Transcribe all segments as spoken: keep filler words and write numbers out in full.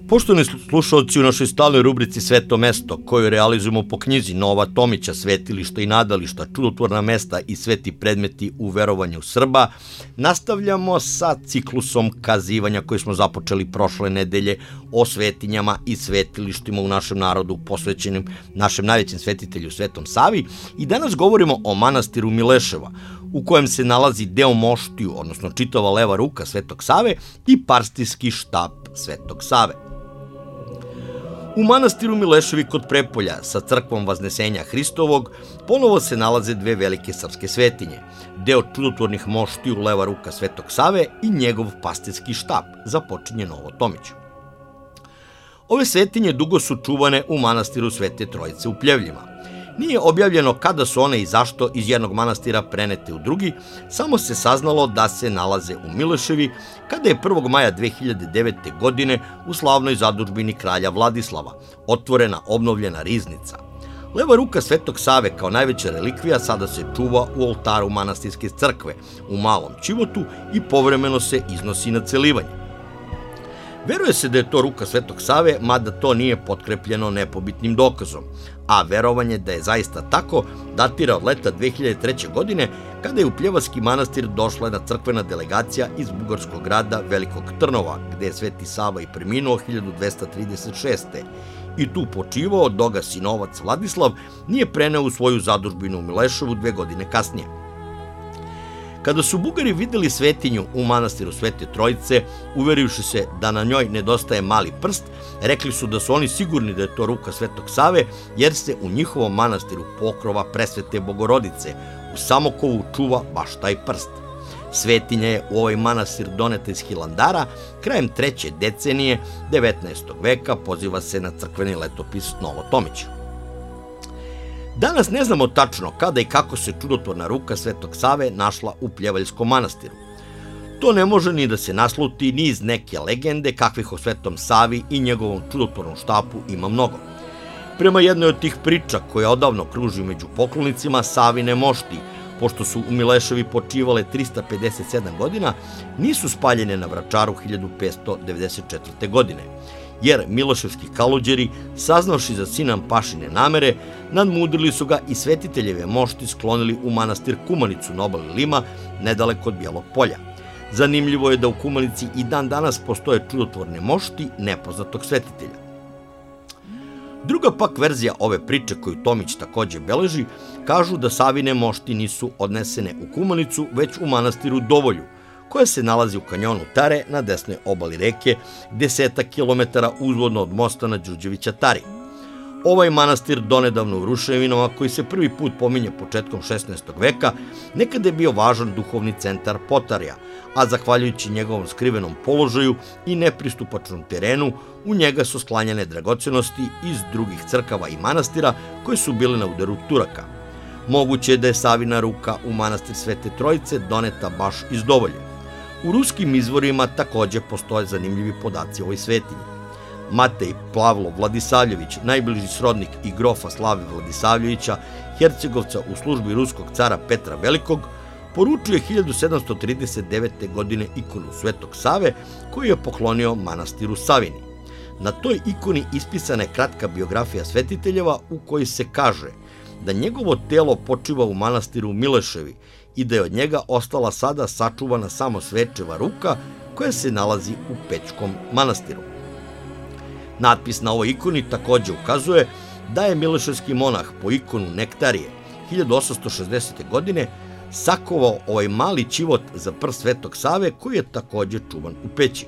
Poštovani slušalci, u našoj stalnoj rubrici Sveto mesto, koju realizujemo po knjizi Nova Tomića, Svetilišta i nadališta, čudotvorna mesta i sveti predmeti u verovanju Srba, nastavljamo sa ciklusom kazivanja koji smo započeli prošle nedelje o svetinjama i svetilištima u našem narodu, posvećenim našem najvećem svetitelju Svetom Savi, i danas govorimo o manastiru Mileševa, u kojem se nalazi deo moštiju, odnosno čitava leva ruka Svetog Save i partijski štap Svetog Save. U manastiru Mileševi kod Prepolja sa crkvom Vaznesenja Hristovog ponovo se nalaze dve velike srpske svetinje, deo čudotvornih moštiju leva ruka Svetog Save i njegov pastirski štap, započinje Novo Tomić. Ove svetinje dugo su čuvane u manastiru Svete Trojice u Pljevljima. Nije objavljeno kada su one i zašto iz jednog manastira prenete u drugi, samo se saznalo da se nalaze u Mileševi, kada je prvog maja dve hiljade devete. godine u slavnoj zadužbini kralja Vladislava otvorena obnovljena riznica. Leva ruka Svetog Save kao najveća relikvija sada se čuva u oltaru manastirske crkve u Malom Čivotu i povremeno se iznosi na celivanje. Veruje se da je to ruka Svetog Save, mada to nije potkrepljeno nepobitnim dokazom, a verovanje da je zaista tako datira od leta dve hiljade treće. godine, kada je u Pljevački manastir došla jedna crkvena delegacija iz bugarskog grada Velikog Trnova, gde je Sveti Sava i preminuo hiljadu dvesta trideset šeste. i tu počivao, dok ga sinovac Vladislav nije preneo u svoju zadužbinu u Mileševu dve godine kasnije. Kada su Bugari videli svetinju u manastiru Svete Trojice, uverivši se da na njoj nedostaje mali prst, rekli su da su oni sigurni da je to ruka Svetog Save, jer se u njihovom manastiru pokrova Presvete Bogorodice u Samokovu čuva baš taj prst. Svetinja je u ovaj manastir doneta iz Hilandara krajem treće decenije devetnaestog veka, poziva se na crkveni letopis Novo Tomić. Danas ne znamo tačno kada i kako se čudotvorna ruka Svetog Save našla u Pljevaljskom manastiru. To ne može ni da se nasluti ni iz neke legende, kakvih o Svetom Savi i njegovom čudotvornom štapu ima mnogo. Prema jednoj od tih priča koja odavno kruži među poklonicima, Savine mošti, pošto su u Mileševi počivale trista pedeset sedam godina, nisu spaljene na Vračaru hiljadu petsto devedeset četvrte. godine, jer miloševski kaluđeri, saznavši za sinan pašine namere, nadmudrili su ga i svetiteljeve mošti sklonili u manastir Kumanicu na obali Lima, nedaleko od Bijelog Polja. Zanimljivo je da u Kumanici i dan danas postoje čudotvorne mošti nepoznatog svetitelja. Druga pak verzija ove priče koju Tomić takođe beleži, kažu da Savine mošti nisu odnesene u Kumanicu, već u manastiru Dovolju, koja se nalazi u kanjonu Tare na desnoj obali reke, desetak kilometara uzvodno od mosta na Đurđevića Tari. Ovaj manastir, donedavno u ruševinama, koji se prvi put pominje početkom šesnaestog. veka, nekada je bio važan duhovni centar Potarja, a zahvaljujući njegovom skrivenom položaju i nepristupačnom terenu, u njega su sklanjane dragocenosti iz drugih crkava i manastira koje su bile na udaru Turaka. Moguće je da je Savina ruka u manastir Svete Trojice doneta baš iz Dovolje. U ruskim izvorima takođe postoje zanimljivi podaci o ovoj svetinji. Matej Plavlo Vladisavljević, najbliži srodnik i grofa Slave Vladisavljevića, hercegovca u službi ruskog cara Petra Velikog, poručio je hiljadu sedamsto trideset devete. godine ikonu Svetog Save koju je poklonio manastiru Savini. Na toj ikoni ispisana je kratka biografija svetiteljeva u kojoj se kaže da njegovo telo počiva u manastiru Mileševi i da je od njega ostala sada sačuvana samo svečeva ruka koja se nalazi u Pećkom manastiru. Natpis na ovoj ikoni takođe ukazuje da je mileševski monah po ikonu Nektarije hiljadu osamsto šezdesete. godine sakovao ovaj mali čivot za prst Svetog Save koji je takođe čuvan u peći.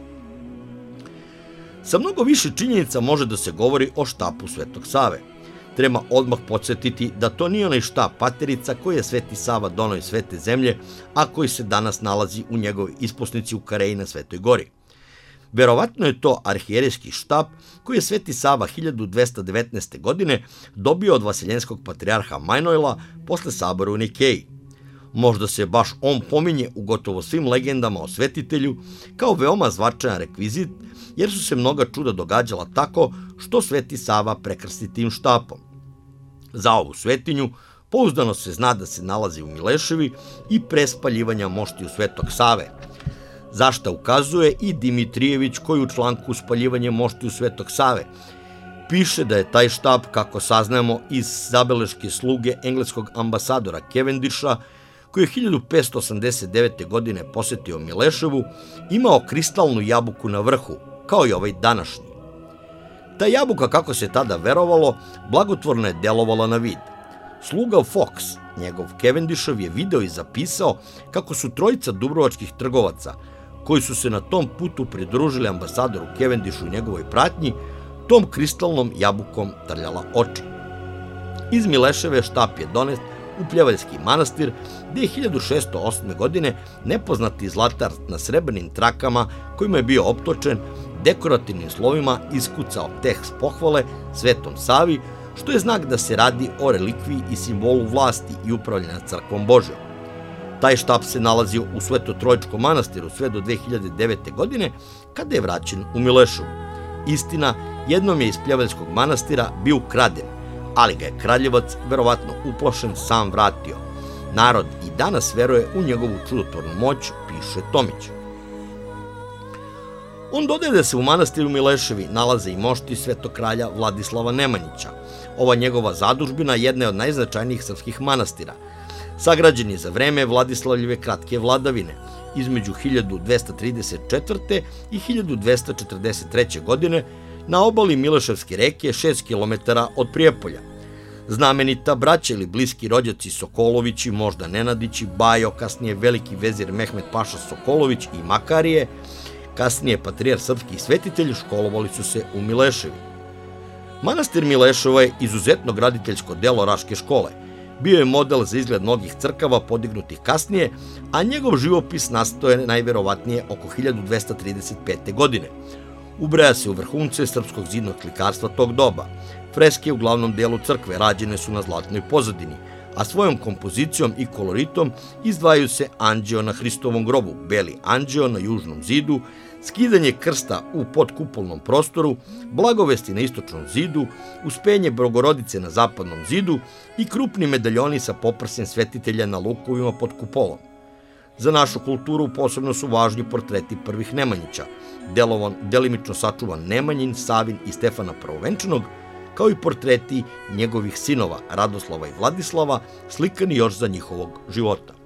Sa mnogo više činjenica može da se govori o štapu Svetog Save. Treba odmah podsjetiti da to nije onaj štap paterica koji je Sveti Sava doneo iz Svete zemlje, a koji se danas nalazi u njegovoj isposnici u Kareji na Svetoj gori. Verovatno je to arhijerejski štap koji je Sveti Sava hiljadu dvesta devetnaeste. godine dobio od vaseljenskog patrijarha Manojla posle sabora u Nikeji. Možda se baš on pominje u gotovo svim legendama o svetitelju kao veoma značajan rekvizit, jer su se mnoga čuda događala tako što Sveti Sava prekrsti tim štapom. Za ovu svetinju pouzdano se zna da se nalazi u Mileševi i pre spaljivanja moštiju Svetog Save. zašta ukazuje i Dimitrijević koji u članku Spaljivanje moštiju Svetog Save piše da je taj štab, kako saznajemo iz zabeleške sluge engleskog ambasadora Cavendisha, koji je hiljadu petsto osamdeset devete. godine posetio Mileševu, imao kristalnu jabuku na vrhu, kao i ovaj današnji. Ta jabuka, kako se tada verovalo, blagotvorno je delovala na vid. Sluga Fox, njegov Cavendishov, je video i zapisao kako su trojica dubrovačkih trgovaca, koji su se na tom putu pridružili ambasadoru Cavendishu i njegovoj pratnji, tom kristalnom jabukom trljala oči. Iz Mileševe štab je donet u Pljevaljski manastir, gde je hiljadu šeststo osme. godine nepoznati zlatar na srebrnim trakama, kojima je bio optočen, dekorativnim slovima iskucao tekst pohvale Svetom Savi, što je znak da se radi o relikviji i simbolu vlasti i upravljanja crkvom Božjom. Taj štab se nalazio u Svetotrojičkom manastiru sve do dve hiljade devete. godine, kada je vraćen u Mileševu. Istina, jednom je iz Pljevaljskog manastira bio ukraden, ali ga je kraljevac, verovatno uplašen, sam vratio. Narod i danas veruje u njegovu čudotvornu moć, piše Tomić. On dodaje da se u manastiru Mileševi nalaze i mošti svetog kralja Vladislava Nemanjića. Ova njegova zadužbina jedna je od najznačajnijih srpskih manastira. Sagrađen je za vreme Vladislavljeve kratke vladavine, između hiljadu dvesta trideset četvrte. i hiljadu dvesta četrdeset treće. godine, na obali Mileševske reke, šest kilometara od Prijepolja. Znamenita braća ili bliski rođaci Sokolovići, možda Nenadići, Bajo, kasnije veliki vezir Mehmet Paša Sokolović i Makarije, kasnije patrijar srpski svetitelj, školovali su se u Mileševi. Manastir Mileševa je izuzetno graditeljsko delo Raške škole. Bio je model za izgled mnogih crkava podignutih kasnije, a njegov živopis nastao je najverovatnije oko hiljadu dvesta trideset pete. godine. Ubraja se u vrhunce srpskog zidnog slikarstva tog doba. Freske u glavnom delu crkve rađene su na zlatnoj pozadini, a svojom kompozicijom i koloritom izdvajaju se anđeo na Hristovom grobu, beli anđeo na južnom zidu, skidanje krsta u podkupolnom prostoru, blagovesti na istočnom zidu, uspenje Bogorodice na zapadnom zidu i krupni medaljoni sa poprsjem svetitelja na lukovima pod kupolom. Za našu kulturu posebno su važni portreti prvih Nemanjića, delovan, delimično sačuvan Nemanjin, Savin i Stefana Prvovenčanog, kao i portreti njegovih sinova Radoslava i Vladislava, slikani još za njihovog života.